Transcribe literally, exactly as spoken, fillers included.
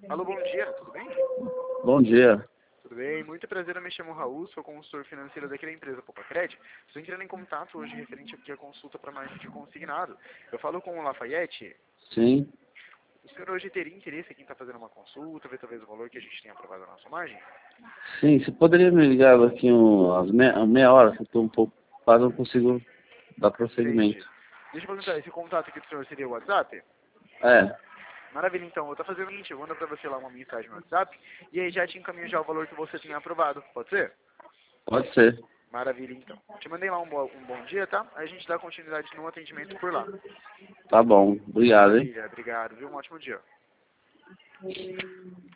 Alô, bom dia, tudo bem? Bom dia. Tudo bem, muito prazer, eu me chamo Raul, sou consultor financeiro daqui da empresa Popacred. Estou entrando em contato hoje referente aqui à consulta para margem de consignado. Eu falo com o Lafayette. Sim. O senhor hoje teria interesse aqui em estar fazendo uma consulta, ver talvez o valor que a gente tem aprovado na nossa margem? Sim, você poderia me ligar daqui um, às meia, meia hora, que eu estou um pouco ocupado, não consigo dar Entendi. prosseguimento. Deixa eu perguntar, esse contato aqui do senhor seria o WhatsApp? É, Maravilha, então, eu vou estar fazendo o seguinte, eu mando para você lá uma mensagem no WhatsApp e aí já te encaminho já o valor que você tem aprovado, pode ser? pode ser. Maravilha, então. Te mandei lá um, bo um bom dia, tá? Aí a gente dá continuidade no atendimento por lá. Tá bom. Obrigado, hein? Maravilha, obrigado, viu? Um ótimo dia.